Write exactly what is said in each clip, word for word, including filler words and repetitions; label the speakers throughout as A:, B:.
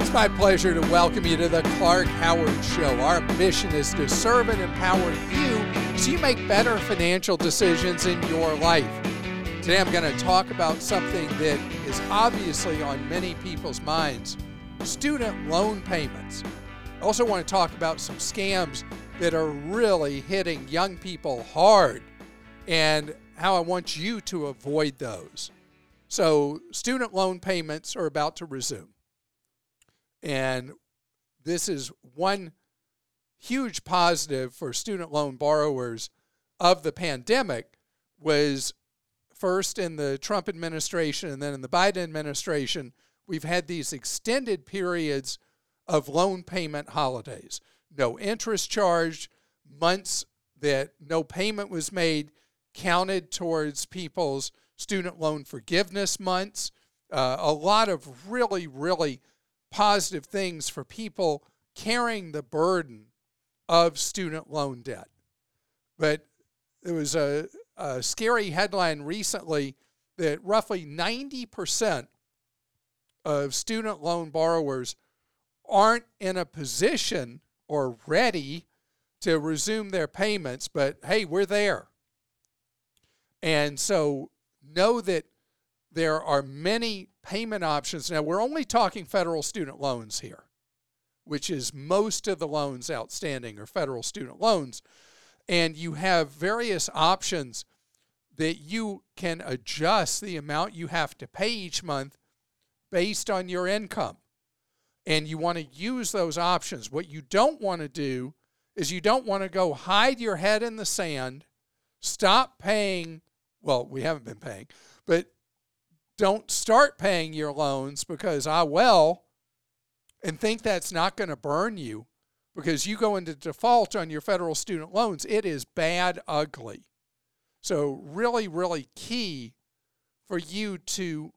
A: It's my pleasure to welcome you to the Clark Howard Show. Our mission is to serve and empower you so you make better financial decisions in your life. Today I'm going to talk about something that is obviously on many people's minds, student loan payments. I also want to talk about some scams that are really hitting young people hard and how I want you to avoid those. So student loan payments are about to resume. And this is one huge positive for student loan borrowers of the pandemic was first in the Trump administration and then in the Biden administration, we've had these extended periods of loan payment holidays. No interest charged, months that no payment was made counted towards people's student loan forgiveness months. Uh, a lot of really, really positive things for people carrying the burden of student loan debt. But there was a, a scary headline recently that roughly ninety percent of student loan borrowers aren't in a position or ready to resume their payments, but hey, we're there. And so know that there are many payment options. Now, we're only talking federal student loans here, which is most of the loans outstanding are federal student loans. And you have various options that you can adjust the amount you have to pay each month based on your income. And you want to use those options. What you don't want to do is you don't want to go hide your head in the sand, stop paying. Well, we haven't been paying, but don't start paying your loans because I will, and think that's not going to burn you because you go into default on your federal student loans. It is bad, ugly. So really, really key for you to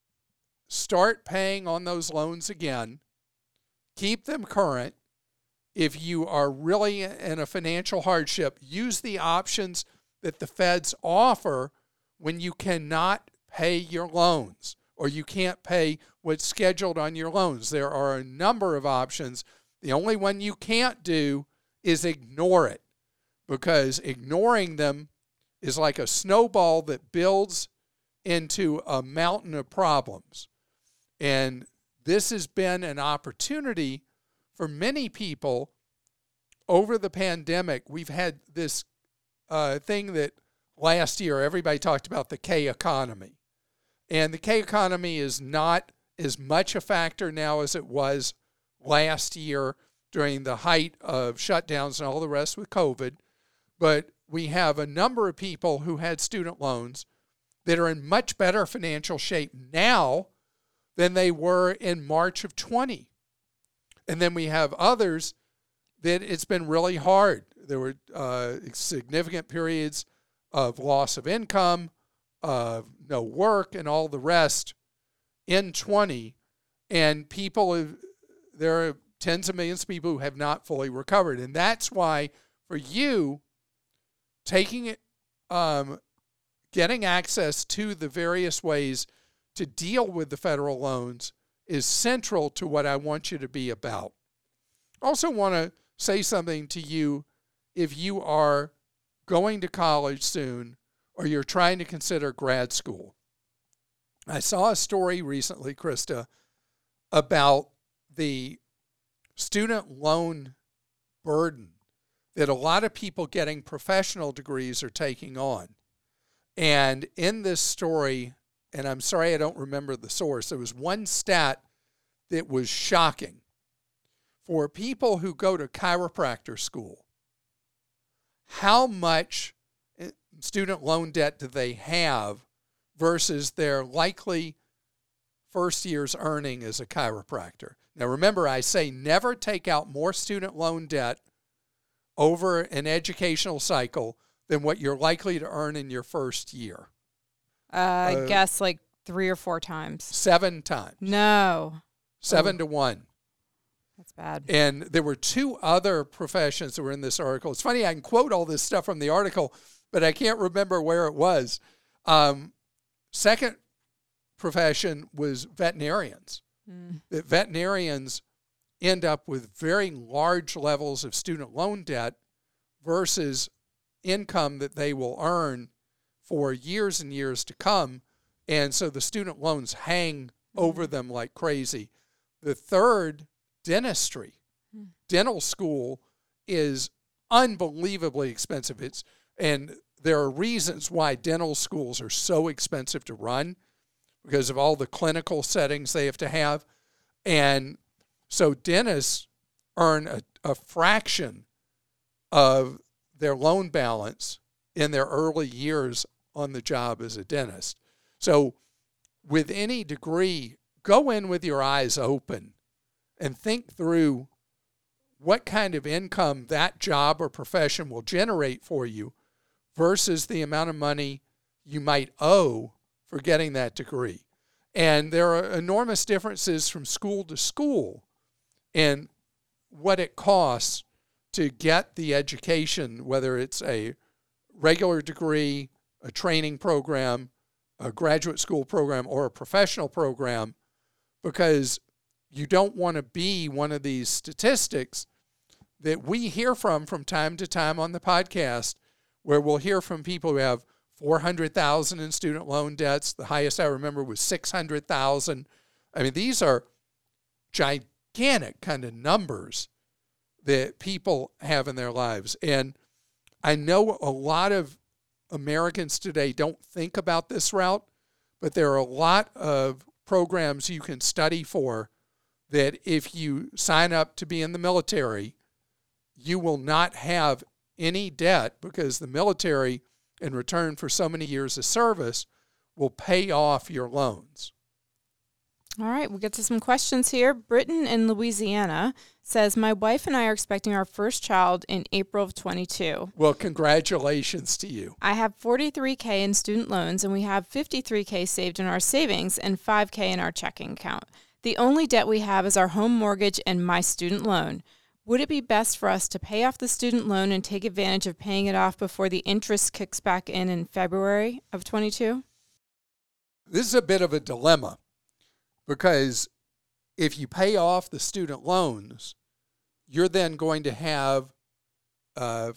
A: start paying on those loans again. Keep them current. If you are really in a financial hardship, use the options that the feds offer when you cannot pay your loans or you can't pay what's scheduled on your loans. There are a number of options. The only one you can't do is ignore it, because ignoring them is like a snowball that builds into a mountain of problems. And this has been an opportunity for many people over the pandemic. We've had this uh, thing that last year everybody talked about, the K economy. And the K economy is not as much a factor now as it was last year during the height of shutdowns and all the rest with COVID. But we have a number of people who had student loans that are in much better financial shape now than they were in March of twenty. And then we have others that it's been really hard. There were uh, significant periods of loss of income, of no work, and all the rest in twenty. And people, have, there are tens of millions of people who have not fully recovered. And that's why for you, taking it, um, getting access to the various ways to deal with the federal loans is central to what I want you to be about. I also want to say something to you if you are going to college soon or you're trying to consider grad school. I saw a story recently, Krista, about the student loan burden that a lot of people getting professional degrees are taking on. And in this story, and I'm sorry I don't remember the source, there was one stat that was shocking. For people who go to chiropractor school, how much student loan debt do they have versus their likely first year's earning as a chiropractor? Now remember, I say never take out more student loan debt over an educational cycle than what you're likely to earn in your first year.
B: Uh, I uh, guess like three or four times.
A: Seven times.
B: No.
A: Seven
B: oh.
A: to one.
B: That's bad.
A: And there were two other professions that were in this article. It's funny, I can quote all this stuff from the article, but I can't remember where it was. Um, second profession was veterinarians.
B: Mm.
A: that veterinarians end up with very large levels of student loan debt versus income that they will earn for years and years to come. And so the student loans hang mm-hmm. over them like crazy. The third, dentistry. Mm. Dental school is unbelievably expensive. It's and there are reasons why dental schools are so expensive to run because of all the clinical settings they have to have. And so dentists earn a, a fraction of their loan balance in their early years on the job as a dentist. So with any degree, go in with your eyes open and think through what kind of income that job or profession will generate for you versus the amount of money you might owe for getting that degree. And there are enormous differences from school to school in what it costs to get the education, whether it's a regular degree, a training program, a graduate school program, or a professional program, because you don't want to be one of these statistics that we hear from from time to time on the podcast, where we'll hear from people who have four hundred thousand dollars in student loan debts. The highest I remember was six hundred thousand dollars. I mean, these are gigantic kind of numbers that people have in their lives. And I know a lot of Americans today don't think about this route, but there are a lot of programs you can study for that if you sign up to be in the military, you will not have any debt because the military, in return for so many years of service, will pay off your loans.
B: All right, we'll get to some questions here. Britton in Louisiana says, my wife and I are expecting our first child in April of twenty-two.
A: Well, congratulations to you.
B: I have forty-three thousand dollars in student loans, and we have fifty-three thousand dollars saved in our savings and five thousand dollars in our checking account. The only debt we have is our home mortgage and my student loan. Would it be best for us to pay off the student loan and take advantage of paying it off before the interest kicks back in in February of twenty-two?
A: This is a bit of a dilemma because if you pay off the student loans, you're then going to have uh,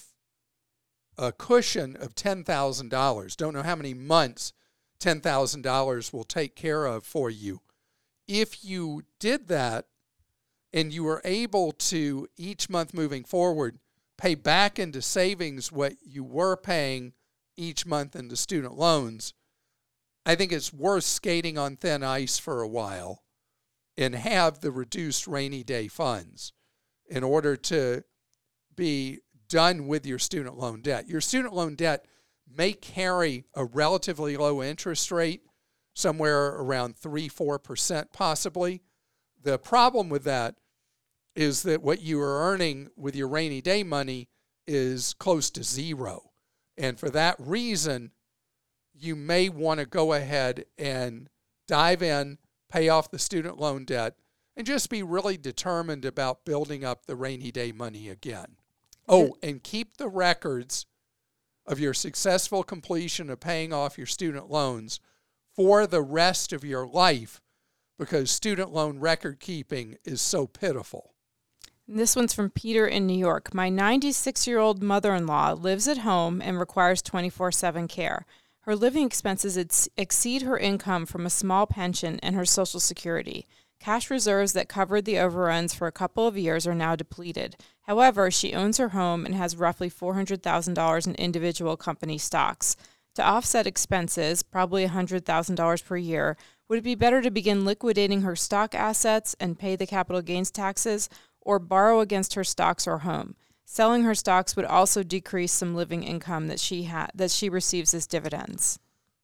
A: a cushion of ten thousand dollars. Don't know how many months ten thousand dollars will take care of for you. If you did that, and you were able to, each month moving forward, pay back into savings what you were paying each month into student loans, I think it's worth skating on thin ice for a while and have the reduced rainy day funds in order to be done with your student loan debt. Your student loan debt may carry a relatively low interest rate, somewhere around three, four percent possibly. The problem with that is that what you are earning with your rainy day money is close to zero. And for that reason, you may want to go ahead and dive in, pay off the student loan debt, and just be really determined about building up the rainy day money again. Oh, and keep the records of your successful completion of paying off your student loans for the rest of your life, because student loan record keeping is so pitiful.
B: This one's from Peter in New York. My ninety-six-year-old mother-in-law lives at home and requires twenty-four seven care. Her living expenses ex- exceed her income from a small pension and her Social Security. Cash reserves that covered the overruns for a couple of years are now depleted. However, she owns her home and has roughly four hundred thousand dollars in individual company stocks. To offset expenses, probably one hundred thousand dollars per year, would it be better to begin liquidating her stock assets and pay the capital gains taxes, or borrow against her stocks or home? Selling her stocks would also decrease some living income that she ha- that she receives as dividends.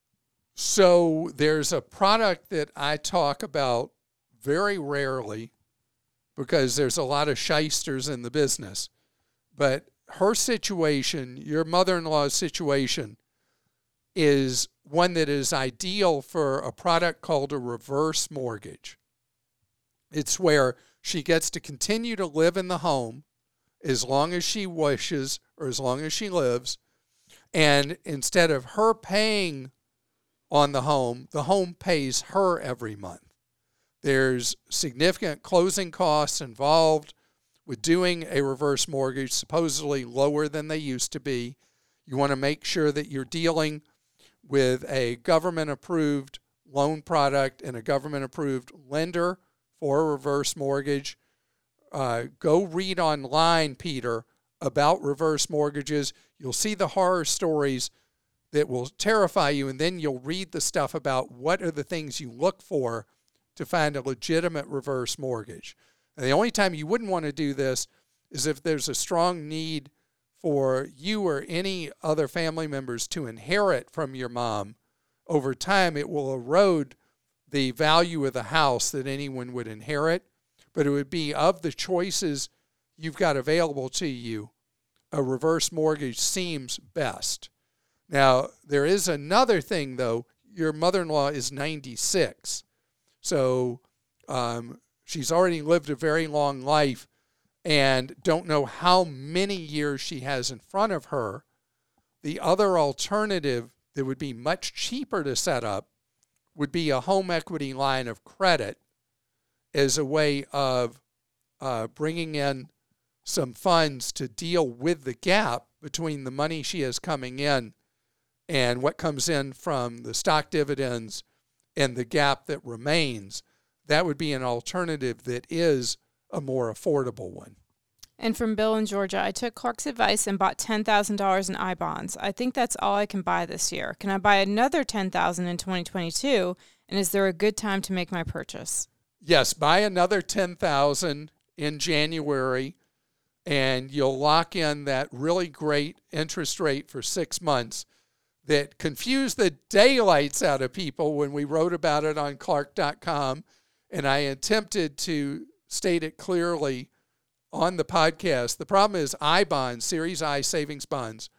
A: So there's a product that I talk about very rarely because there's a lot of shysters in the business. But her situation, your mother-in-law's situation, is one that is ideal for a product called a reverse mortgage. It's where she gets to continue to live in the home as long as she wishes or as long as she lives. And instead of her paying on the home, the home pays her every month. There's significant closing costs involved with doing a reverse mortgage, supposedly lower than they used to be. You want to make sure that you're dealing with a government-approved loan product and a government-approved lender for a reverse mortgage. Uh, go read online, Peter, about reverse mortgages. You'll see the horror stories that will terrify you, and then you'll read the stuff about what are the things you look for to find a legitimate reverse mortgage. And the only time you wouldn't want to do this is if there's a strong need for you or any other family members to inherit from your mom. Over time, it will erode the value of the house that anyone would inherit, but it would be of the choices you've got available to you, a reverse mortgage seems best. Now, there is another thing, though. Your mother-in-law is ninety-six, so um, she's already lived a very long life and don't know how many years she has in front of her. The other alternative that would be much cheaper to set up would be a home equity line of credit as a way of uh, bringing in some funds to deal with the gap between the money she has coming in and what comes in from the stock dividends and the gap that remains. That would be an alternative that is a more affordable one.
B: And from Bill in Georgia, I took Clark's advice and bought ten thousand dollars in I bonds. I think that's all I can buy this year. Can I buy another ten thousand dollars in twenty twenty-two? And is there a good time to make my purchase?
A: Yes, buy another ten thousand dollars in January, and you'll lock in that really great interest rate for six months that confused the daylights out of people when we wrote about it on Clark dot com. And I attempted to state it clearly on the podcast. The problem is I bonds, Series I savings bonds,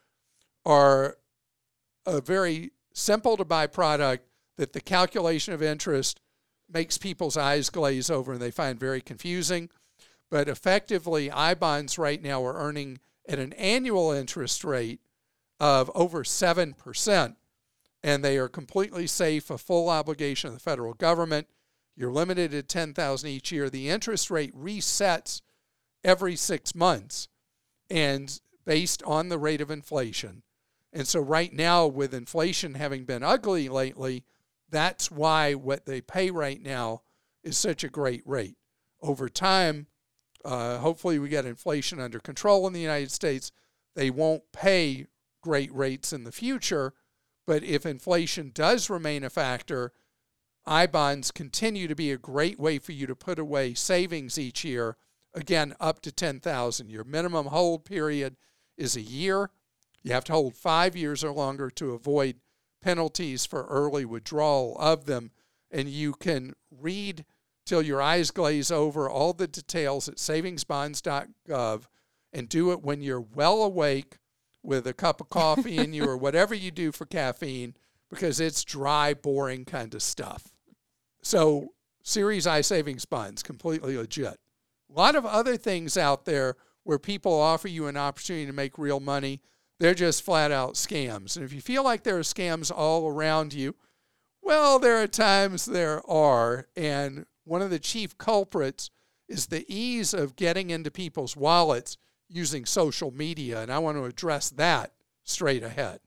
A: are a very simple to buy product that the calculation of interest makes people's eyes glaze over and they find very confusing. But effectively, I bonds right now are earning at an annual interest rate of over seven percent, and they are completely safe, a full obligation of the federal government. You're limited at ten thousand dollars each year. The interest rate resets every six months and based on the rate of inflation. And so right now, with inflation having been ugly lately, that's why what they pay right now is such a great rate. Over time, uh, hopefully we get inflation under control in the United States. They won't pay great rates in the future, but if inflation does remain a factor, I bonds continue to be a great way for you to put away savings each year, again, up to ten thousand dollars. Your minimum hold period is a year. You have to hold five years or longer to avoid penalties for early withdrawal of them, and you can read till your eyes glaze over all the details at savings bonds dot gov and do it when you're well awake with a cup of coffee in you or whatever you do for caffeine, because it's dry, boring kind of stuff. So Series I savings bonds, completely legit. A lot of other things out there where people offer you an opportunity to make real money. They're just flat out scams. And if you feel like there are scams all around you, well, there are times there are. And one of the chief culprits is the ease of getting into people's wallets using social media. And I want to address that straight ahead.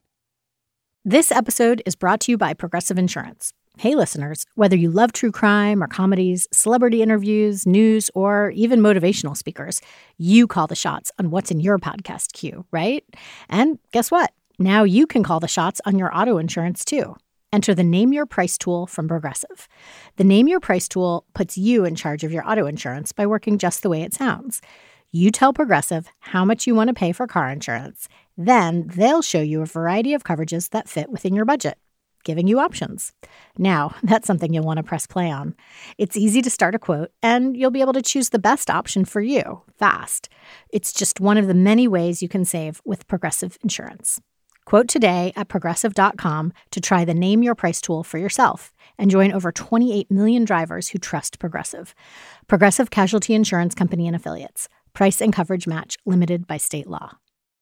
C: This episode is brought to you by Progressive Insurance. Hey, listeners, whether you love true crime or comedies, celebrity interviews, news, or even motivational speakers, you call the shots on what's in your podcast queue, right? And guess what? Now you can call the shots on your auto insurance, too. Enter the Name Your Price tool from Progressive. The Name Your Price tool puts you in charge of your auto insurance by working just the way it sounds. You tell Progressive how much you want to pay for car insurance. Then they'll show you a variety of coverages that fit within your budget, giving you options. Now, that's something you'll want to press play on. It's easy to start a quote, and you'll be able to choose the best option for you fast. It's just one of the many ways you can save with Progressive Insurance. Quote today at progressive dot com to try the Name Your Price tool for yourself and join over twenty-eight million drivers who trust Progressive. Progressive Casualty Insurance Company and Affiliates. Price and coverage match limited by state law.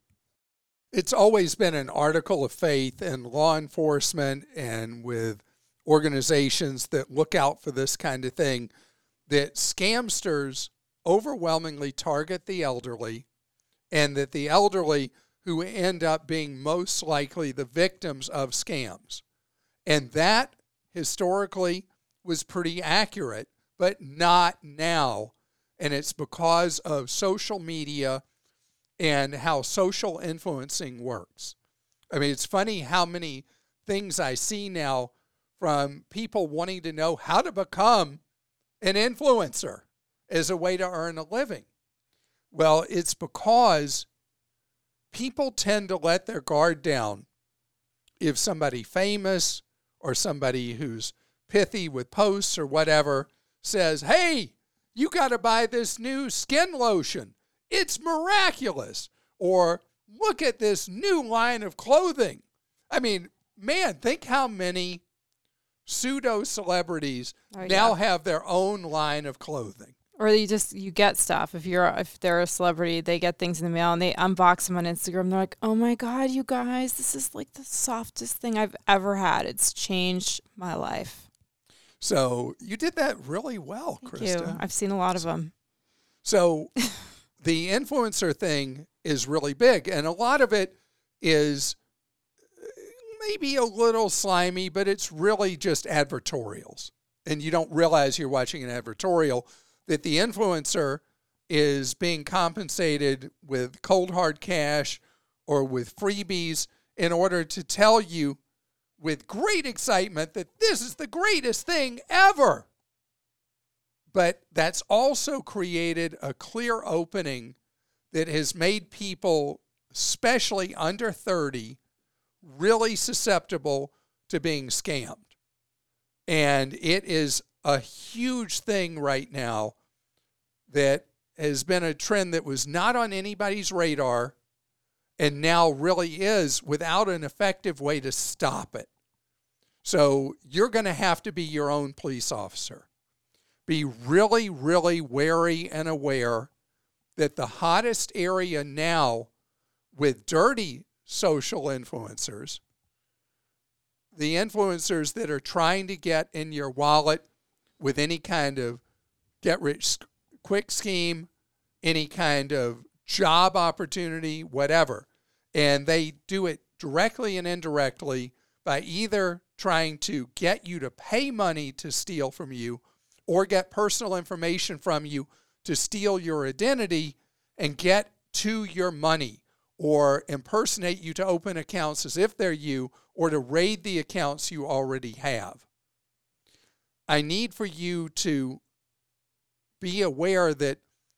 A: It's always been an article of faith in law enforcement and with organizations that look out for this kind of thing that scamsters overwhelmingly target the elderly, and that the elderly who end up being most likely the victims of scams. And that historically was pretty accurate, but not now. And it's because of social media and how social influencing works. I mean, it's funny how many things I see now from people wanting to know how to become an influencer as a way to earn a living. Well, it's because people tend to let their guard down if somebody famous or somebody who's pithy with posts or whatever says, hey, you got to buy this new skin lotion. It's miraculous. Or look at this new line of clothing. I mean, man, think how many pseudo-celebrities oh, yeah. now have their own line of clothing.
B: Or you just, you get stuff. If you're, if they're a celebrity, they get things in the mail and they unbox them on Instagram. They're like, oh my God, you guys, this is like the softest thing I've ever had. It's changed my life.
A: So you did that really well,
B: Thank
A: Krista.
B: You. I've seen a lot of them.
A: So the influencer thing is really big, and a lot of it is maybe a little slimy, but it's really just advertorials. And you don't realize you're watching an advertorial, that the influencer is being compensated with cold hard cash or with freebies in order to tell you with great excitement that this is the greatest thing ever. But that's also created a clear opening that has made people, especially under thirty, really susceptible to being scammed. And it is a huge thing right now that has been a trend that was not on anybody's radar and now really is without an effective way to stop it. So you're going to have to be your own police officer. Be really, really wary and aware that the hottest area now with dirty social influencers, the influencers that are trying to get in your wallet with any kind of get-rich-quick scheme, any kind of job opportunity, whatever. And they do it directly and indirectly by either trying to get you to pay money to steal from you or get personal information from you to steal your identity and get to your money, or impersonate you to open accounts as if they're you, or to raid the accounts you already have. I need for you to be aware that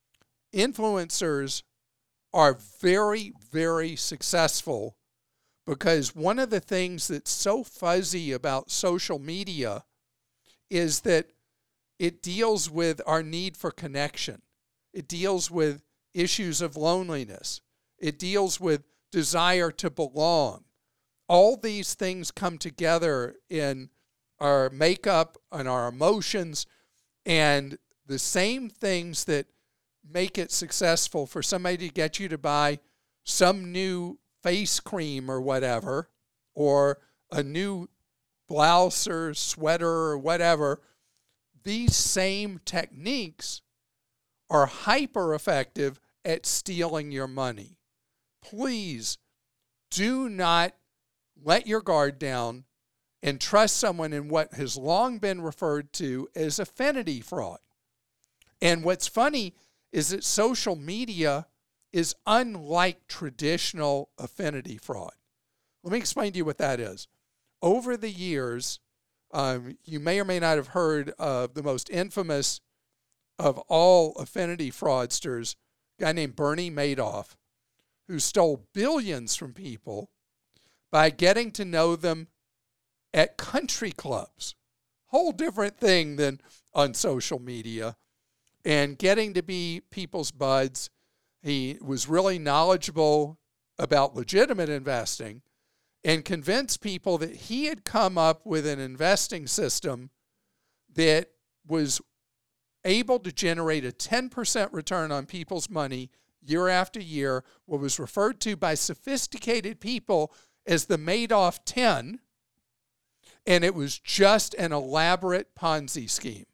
A: influencers are very, very successful, because one of the things that's so fuzzy about social media is that it deals with our need for connection. It deals with issues of loneliness. It deals with desire to belong. All these things come together in our makeup and our emotions, and the same things that make it successful for somebody to get you to buy some new face cream or whatever, or a new blouse or sweater or whatever, these same techniques are hyper effective at stealing your money. Please do not let your guard down and trust someone in what has long been referred to as affinity fraud. And what's funny is that social media is unlike traditional affinity fraud. Let me explain to you what that is. Over the years, um, you may or may not have heard of the most infamous of all affinity fraudsters, a guy named Bernie Madoff, who stole billions from people by getting to know them at country clubs. Whole different thing than on social media. And getting to be people's buds. He was really knowledgeable about legitimate investing and convinced people that he had come up with an investing system that was able to generate a ten percent return on people's money year after year, what was referred to by sophisticated people as the Madoff ten, and it was just an elaborate Ponzi scheme.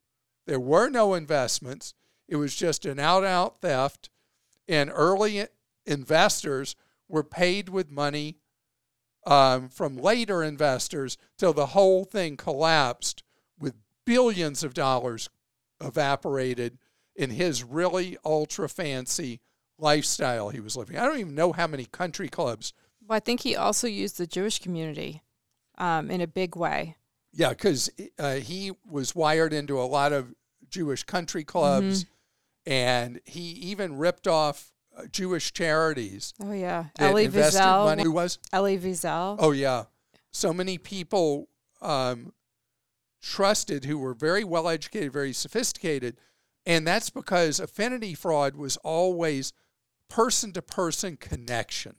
A: There were no investments. It was just an out-and-out theft, and early investors were paid with money um, from later investors till the whole thing collapsed with billions of dollars evaporated in his really ultra-fancy lifestyle he was living. I don't even know how many country clubs.
B: Well, I think he also used the Jewish community um, in a big way.
A: Yeah, because uh, he was wired into a lot of Jewish country clubs, mm-hmm. and he even ripped off uh, Jewish charities.
B: Oh, yeah. Elie Wiesel.
A: Money. Who was?
B: Elie Wiesel.
A: Oh, yeah. So many people um, trusted who were very well-educated, very sophisticated, and that's because affinity fraud was always person-to-person connection.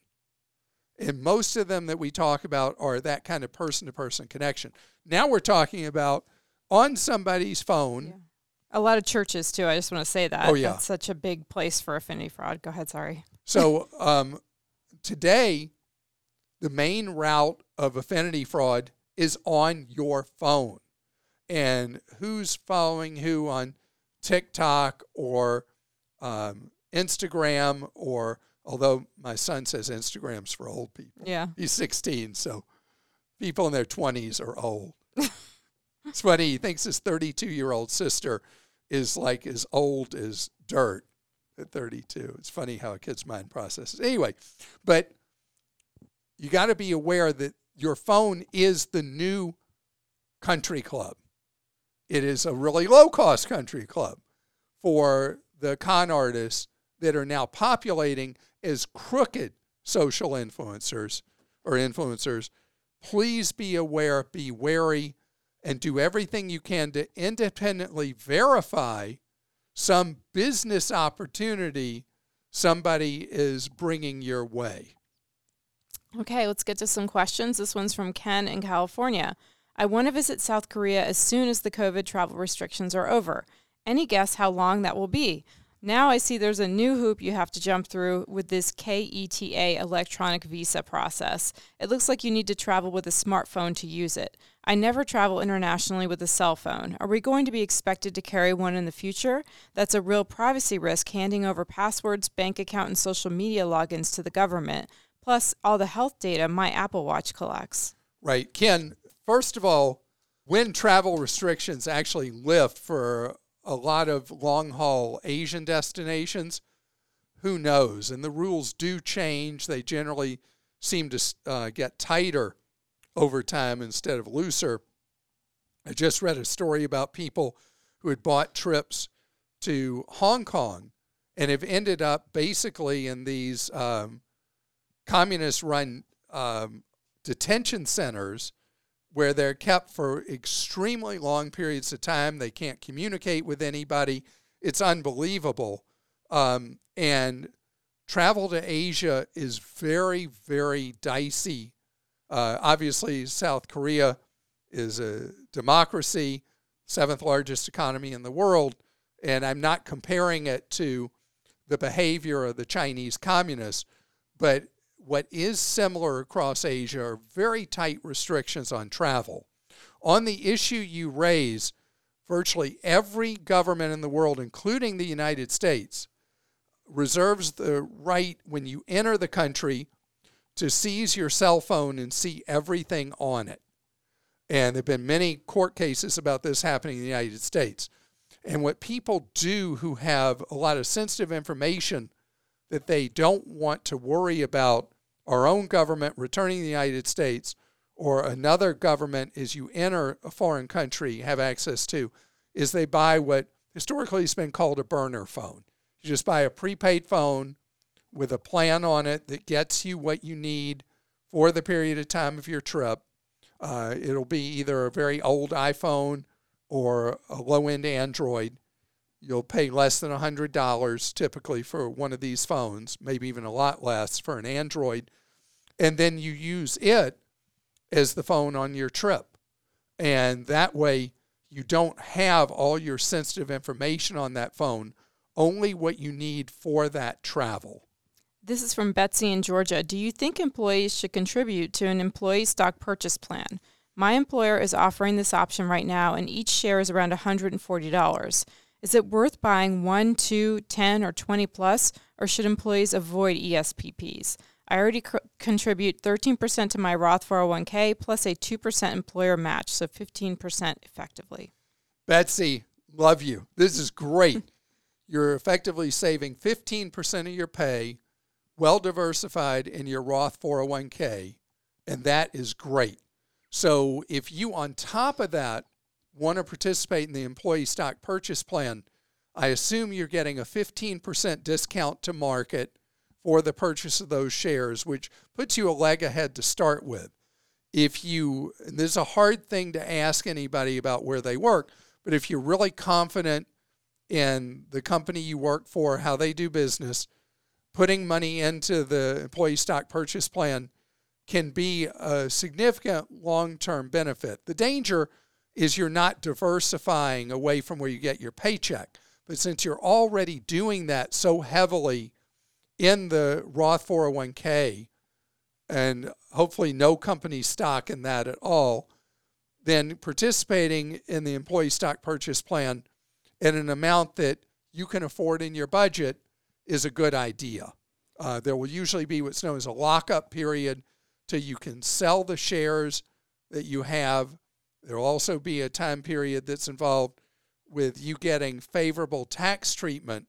A: And most of them that we talk about are that kind of person-to-person connection. Now we're talking about on somebody's phone.
B: Yeah. A lot of churches, too. I just want to say that.
A: Oh, yeah.
B: That's such a big place for affinity fraud. Go ahead, sorry.
A: So um, today, the main route of affinity fraud is on your phone. And who's following who on TikTok or um, Instagram, or although my son says Instagram's for old people.
B: Yeah.
A: He's sixteen, so people in their twenties are old. It's funny, he thinks his thirty-two-year-old sister is like as old as dirt at thirty-two. It's funny how a kid's mind processes. Anyway, but you got to be aware that your phone is the new country club. It is a really low-cost country club for the con artists that are now populating as crooked social influencers or influencers. Please be aware, be wary, and do everything you can to independently verify some business opportunity somebody is bringing your way.
B: Okay, let's get to some questions. This one's from Ken in California. I want to visit South Korea as soon as the COVID travel restrictions are over. Any guess how long that will be? Now I see there's a new hoop you have to jump through with this K E T A electronic visa process. It looks like you need to travel with a smartphone to use it. I never travel internationally with a cell phone. Are we going to be expected to carry one in the future? That's a real privacy risk, handing over passwords, bank account, and social media logins to the government, plus all the health data my Apple Watch collects.
A: Right. Ken, first of all, when travel restrictions actually lift for a lot of long-haul Asian destinations, who knows? And the rules do change. They generally seem to uh, get tighter over time instead of looser. I just read a story about people who had bought trips to Hong Kong and have ended up basically in these um, communist-run um, detention centers where they're kept for extremely long periods of time. They can't communicate with anybody. It's unbelievable. Um, and travel to Asia is very, very dicey. Uh, obviously, South Korea is a democracy, seventh largest economy in the world, and I'm not comparing it to the behavior of the Chinese communists, but what is similar across Asia are very tight restrictions on travel. On the issue you raise, virtually every government in the world, including the United States, reserves the right when you enter the country to seize your cell phone and see everything on it. And there have been many court cases about this happening in the United States. And what people do who have a lot of sensitive information that they don't want to worry about our own government returning to the United States or another government as you enter a foreign country have access to, is they buy what historically has been called a burner phone. You just buy a prepaid phone with a plan on it that gets you what you need for the period of time of your trip. Uh, it'll be either a very old iPhone or a low-end Android. You'll pay less than one hundred dollars typically for one of these phones, maybe even a lot less for an Android. And then you use it as the phone on your trip. And that way you don't have all your sensitive information on that phone, only what you need for that travel.
B: This is from Betsy in Georgia. Do you think employees should contribute to an employee stock purchase plan? My employer is offering this option right now, and each share is around one hundred forty dollars. Is it worth buying one, two, ten, or twenty plus, or should employees avoid E S P Ps? I already c- contribute thirteen percent to my Roth four oh one k plus a two percent employer match, so fifteen percent effectively.
A: Betsy, love you. This is great. You're effectively saving fifteen percent of your pay, well diversified in your Roth four oh one k, and that is great. So if you, on top of that, want to participate in the employee stock purchase plan, I assume you're getting a fifteen percent discount to market for the purchase of those shares, which puts you a leg ahead to start with. If you, and this is a hard thing to ask anybody about where they work, but if you're really confident in the company you work for, how they do business, putting money into the employee stock purchase plan can be a significant long-term benefit. The danger is you're not diversifying away from where you get your paycheck. But since you're already doing that so heavily in the Roth four oh one k, and hopefully no company stock in that at all, then participating in the employee stock purchase plan at an amount that you can afford in your budget is a good idea. Uh, there will usually be what's known as a lockup period till you can sell the shares that you have. There will also be a time period that's involved with you getting favorable tax treatment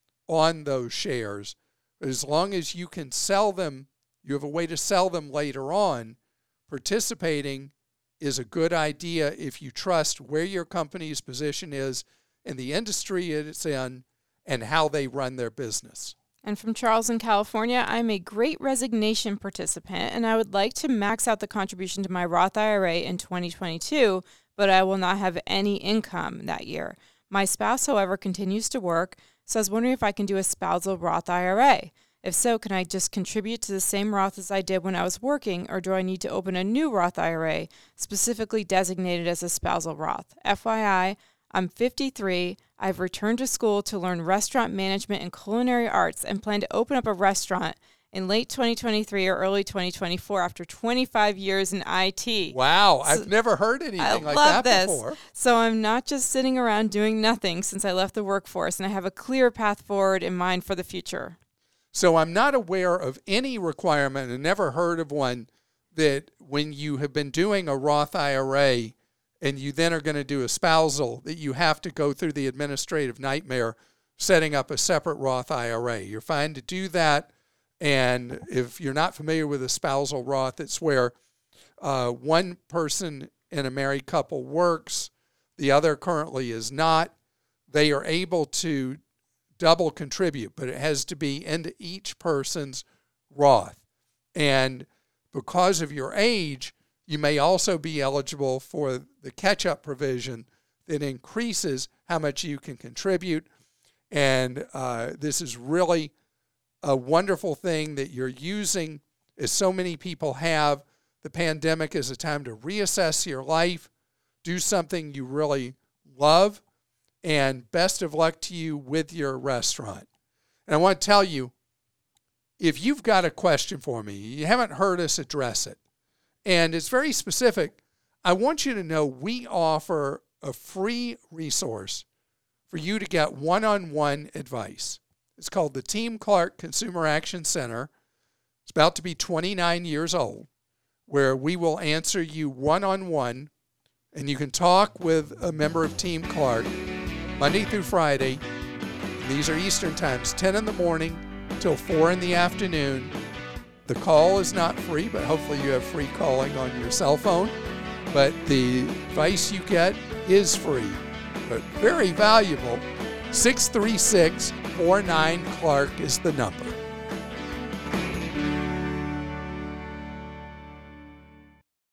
A: on those shares. But as long as you can sell them, you have a way to sell them later on, participating is a good idea if you trust where your company's position is in the industry it's in and how they run their business.
B: And from Charles in California, I'm a Great Resignation participant, and I would like to max out the contribution to my Roth I R A in twenty twenty-two, but I will not have any income that year. My spouse, however, continues to work, so I was wondering if I can do a spousal Roth I R A. If so, can I just contribute to the same Roth as I did when I was working, or do I need to open a new Roth I R A specifically designated as a spousal Roth? F Y I, I'm fifty-three. I've returned to school to learn restaurant management and culinary arts and plan to open up a restaurant in late twenty twenty-three or early twenty twenty-four after twenty-five years in I T.
A: Wow,
B: So,
A: I've never heard anything
B: I
A: like
B: love
A: that
B: this.
A: before.
B: So I'm not just sitting around doing nothing since I left the workforce, and I have a clear path forward in mind for the future.
A: So I'm not aware of any requirement, and never heard of one, that when you have been doing a Roth I R A and you then are going to do a spousal, that you have to go through the administrative nightmare setting up a separate Roth I R A. You're fine to do that. And if you're not familiar with a spousal Roth, it's where uh, one person in a married couple works, the other currently is not. They are able to double contribute, but it has to be into each person's Roth. And because of your age, you may also be eligible for the catch-up provision that increases how much you can contribute. And uh, this is really a wonderful thing that you're using, as so many people have. The pandemic is a time to reassess your life, do something you really love, and best of luck to you with your restaurant. And I want to tell you, if you've got a question for me, you haven't heard us address it, and it's very specific, I want you to know we offer a free resource for you to get one-on-one advice. It's called the Team Clark Consumer Action Center. It's about to be twenty-nine years old, where we will answer you one-on-one, and you can talk with a member of Team Clark Monday through Friday. These are Eastern times, ten in the morning till four in the afternoon. The call is not free, but hopefully you have free calling on your cell phone. But the advice you get is free, but very valuable. six three six, four nine, Clark is the number.